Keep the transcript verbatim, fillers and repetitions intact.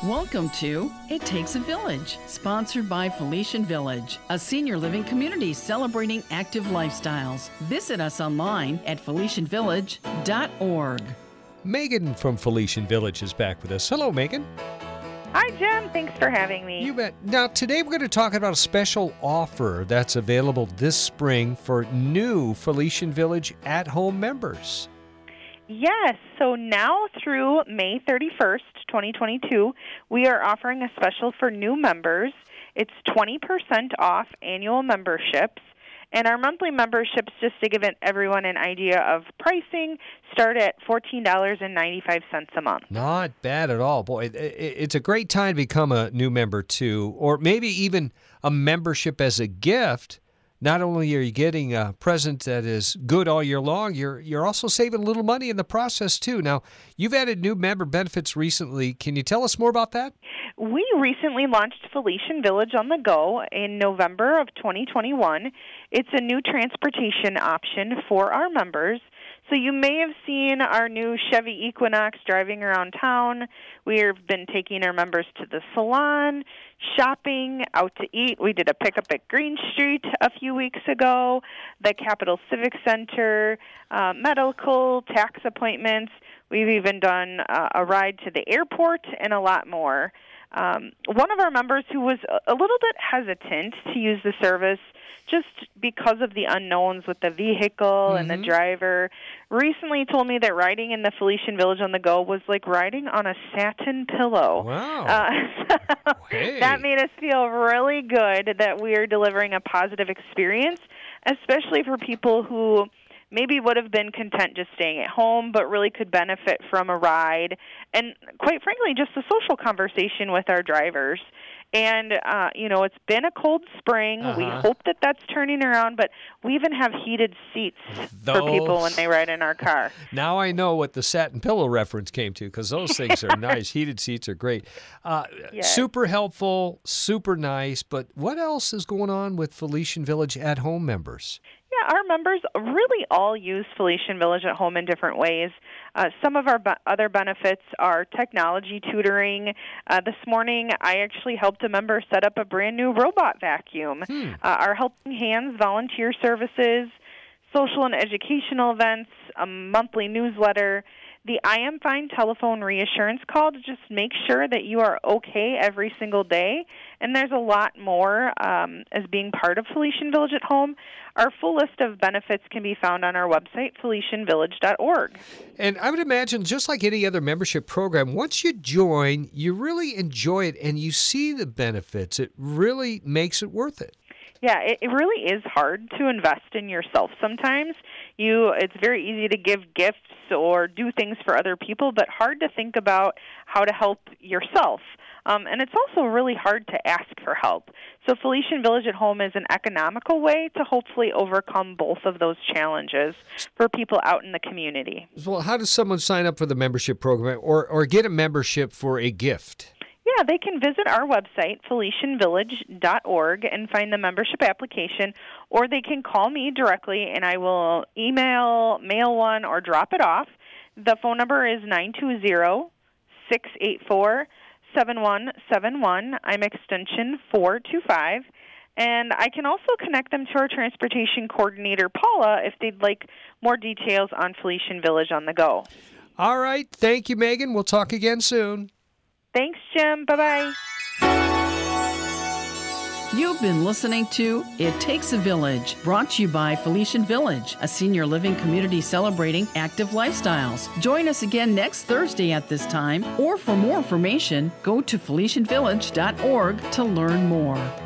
Welcome to It Takes a Village, sponsored by Felician Village, a senior living community celebrating active lifestyles. Visit us online at felician village dot org. Megan from Felician Village is back with us. Hello, Megan. Hi, Jim. Thanks for having me. You bet. Now, today we're going to talk about a special offer that's available this spring for new Felician Village at-home members. Yes. So now through May thirty-first, twenty twenty-two, we are offering a special for new members. It's twenty percent off annual memberships. And our monthly memberships, just to give it, everyone an idea of pricing, start at fourteen dollars and ninety-five cents a month. Not bad at all. Boy, it, it, it's a great time to become a new member, too, or maybe even a membership as a gift. Not only are you getting a present that is good all year long, you're you're also saving a little money in the process, too. Now, you've added new member benefits recently. Can you tell us more about that? We recently launched Felician Village on the Go in November of twenty twenty-one. It's a new transportation option for our members. So you may have seen our new Chevy Equinox driving around town. We've been taking our members to the salon, shopping, out to eat. We did a pickup at Green Street a few weeks ago, the Capitol Civic Center, uh, medical, tax appointments. We've even done uh, a ride to the airport and a lot more. Um, one of our members who was a little bit hesitant to use the service just because of the unknowns with the vehicle mm-hmm. and the driver recently told me that riding in the Felician Village on the Go was like riding on a satin pillow. Wow. Uh, so hey. That made us feel really good that we are delivering a positive experience, especially for people who maybe would have been content just staying at home, but really could benefit from a ride and, quite frankly, just a social conversation with our drivers. And, uh, you know, it's been a cold spring. Uh-huh. We hope that that's turning around, but we even have heated seats those... for people when they ride in our car. Now I know what the satin pillow reference came to, because those things are nice. Heated seats are great. Uh, yes. Super helpful, super nice. But what else is going on with Felician Village at-home members? Yeah, our members really all use Felician Village at home in different ways. Uh, some of our be- other benefits are technology tutoring. Uh, this morning, I actually helped a member set up a brand new robot vacuum. Hmm. Uh, our Helping Hands volunteer services, social and educational events, a monthly newsletter, the I Am Fine telephone reassurance call to just make sure that you are okay every single day. And there's a lot more um, as being part of Felician Village at Home. Our full list of benefits can be found on our website, felician village dot org. And I would imagine, just like any other membership program, once you join, you really enjoy it and you see the benefits. It really makes it worth it. Yeah, it, it really is hard to invest in yourself sometimes. You, it's very easy to give gifts or do things for other people, but hard to think about how to help yourself. Um, and it's also really hard to ask for help. So Felician Village at Home is an economical way to hopefully overcome both of those challenges for people out in the community. Well, how does someone sign up for the membership program or, or get a membership for a gift? Yeah, they can visit our website, felician village dot org, and find the membership application, or they can call me directly, and I will email, mail one, or drop it off. The phone number is nine two zero, six eight four, seven one seven one. I'm extension four two five. And I can also connect them to our transportation coordinator, Paula, if they'd like more details on Felician Village on the Go. All right. Thank you, Megan. We'll talk again soon. Thanks, Jim. Bye-bye. You've been listening to It Takes a Village, brought to you by Felician Village, a senior living community celebrating active lifestyles. Join us again next Thursday at this time, or for more information, go to felician village dot org to learn more.